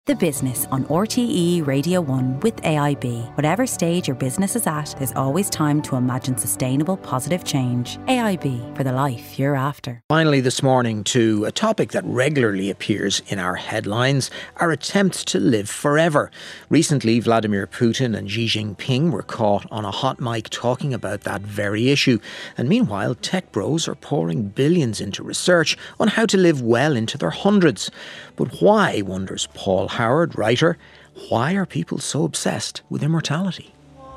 The Business on RTE Radio 1 with AIB. Whatever stage your business is at, there's always time to imagine sustainable, positive change. AIB, for the life you're after. Finally this morning to a topic that regularly appears in our headlines, our attempts to live forever. Recently, Vladimir Putin and Xi Jinping were caught on a hot mic talking about that very issue. And meanwhile, tech bros are pouring billions into research on how to live well into their hundreds. But why, wonders Paul Howard, writer, why are people so obsessed with immortality?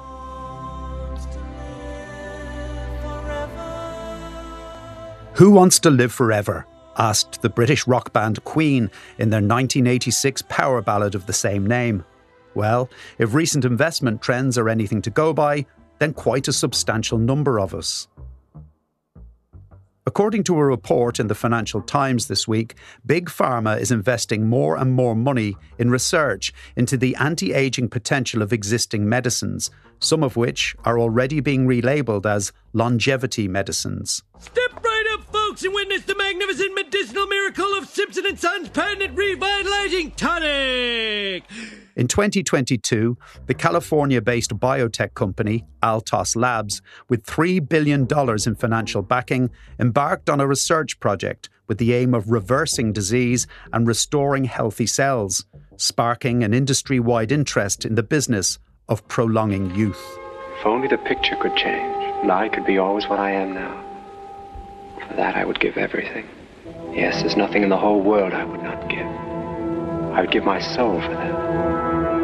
Who wants to live forever? Asked the British rock band Queen in their 1986 power ballad of the same name. Well, if recent investment trends are anything to go by, then quite a substantial number of us. According to a report in the Financial Times this week, Big Pharma is investing more and more money in research into the anti-aging potential of existing medicines, some of which are already being relabelled as longevity medicines. Step right up, folks, and witness the magnificent medicinal miracle of Simpson & Sons Patented Revitalizing Tonic! In 2022, the California-based biotech company Altos Labs, with $3 billion in financial backing, embarked on a research project with the aim of reversing disease and restoring healthy cells, sparking an industry-wide interest in the business of prolonging youth. If only the picture could change, and I could be always what I am now. For that I would give everything. Yes, there's nothing in the whole world I would not give. I would give my soul for that.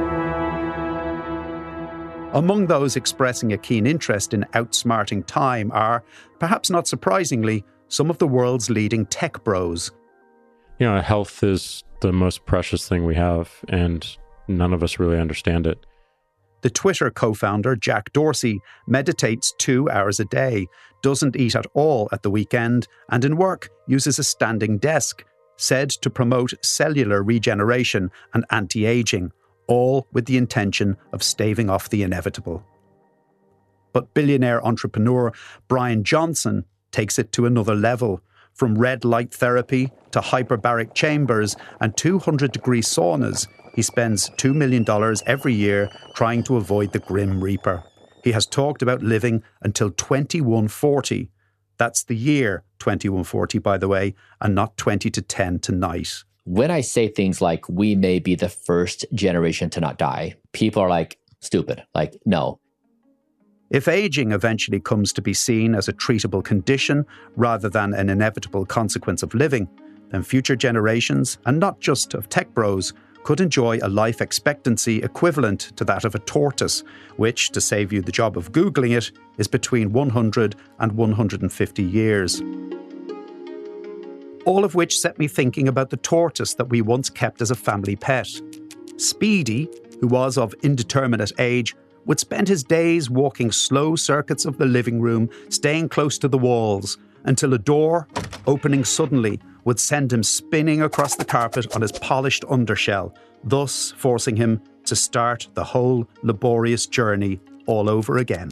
Among those expressing a keen interest in outsmarting time are, perhaps not surprisingly, some of the world's leading tech bros. You know, health is the most precious thing we have, and none of us really understand it. The Twitter co-founder, Jack Dorsey, meditates 2 hours a day, doesn't eat at all at the weekend, and in work uses a standing desk, said to promote cellular regeneration and anti-aging, all with the intention of staving off the inevitable. But billionaire entrepreneur Brian Johnson takes it to another level. From red light therapy to hyperbaric chambers and 200-degree saunas, he spends $2 million every year trying to avoid the Grim Reaper. He has talked about living until 2140. That's the year 2140, by the way, and not 20 to 10 tonight. When I say things like, we may be the first generation to not die, people are like, stupid. Like, no. If aging eventually comes to be seen as a treatable condition rather than an inevitable consequence of living, then future generations, and not just of tech bros, could enjoy a life expectancy equivalent to that of a tortoise, which, to save you the job of Googling it, is between 100 and 150 years. All of which set me thinking about the tortoise that we once kept as a family pet. Speedy, who was of indeterminate age, would spend his days walking slow circuits of the living room, staying close to the walls, until a door, opening suddenly, would send him spinning across the carpet on his polished undershell, thus forcing him to start the whole laborious journey all over again.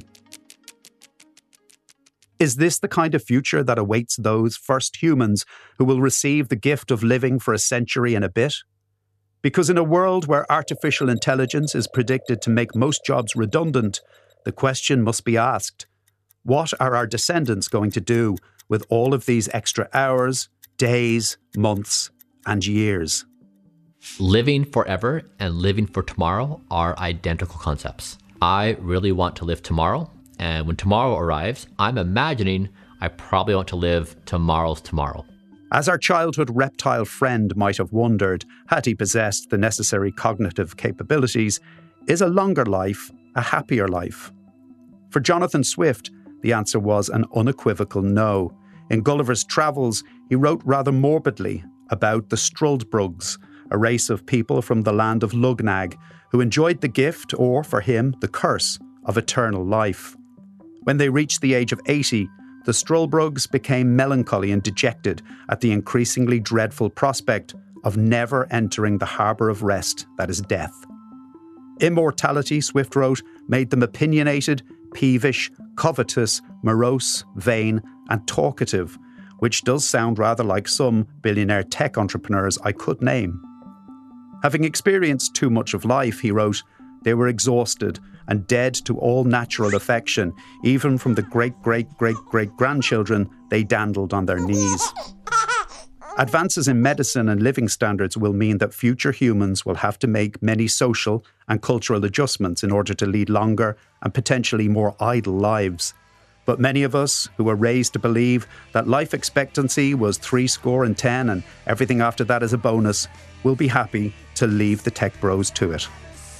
Is this the kind of future that awaits those first humans who will receive the gift of living for a century and a bit? Because in a world where artificial intelligence is predicted to make most jobs redundant, the question must be asked, what are our descendants going to do with all of these extra hours, days, months, and years? Living forever and living for tomorrow are identical concepts. I really want to live tomorrow. And when tomorrow arrives, I'm imagining I probably want to live tomorrow's tomorrow. As our childhood reptile friend might have wondered, had he possessed the necessary cognitive capabilities, is a longer life a happier life? For Jonathan Swift, the answer was an unequivocal no. In Gulliver's Travels, he wrote rather morbidly about the Struldbrugs, a race of people from the land of Lugnag, who enjoyed the gift, or for him, the curse, of eternal life. When they reached the age of 80, the Struldbrugs became melancholy and dejected at the increasingly dreadful prospect of never entering the harbour of rest that is death. Immortality, Swift wrote, made them opinionated, peevish, covetous, morose, vain, and talkative, which does sound rather like some billionaire tech entrepreneurs I could name. Having experienced too much of life, he wrote, they were exhausted and dead to all natural affection, even from the great-great-great-great-grandchildren they dandled on their knees. Advances in medicine and living standards will mean that future humans will have to make many social and cultural adjustments in order to lead longer and potentially more idle lives. But many of us who were raised to believe that life expectancy was 70 and everything after that is a bonus will be happy to leave the tech bros to it.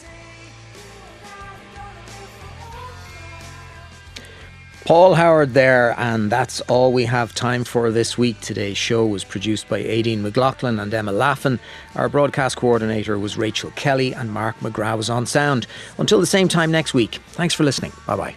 Paul Howard there, and that's all we have time for this week. Today's show was produced by Aideen McLaughlin and Emma Laffin. Our broadcast coordinator was Rachel Kelly, and Mark McGrath was on sound. Until the same time next week, thanks for listening. Bye-bye.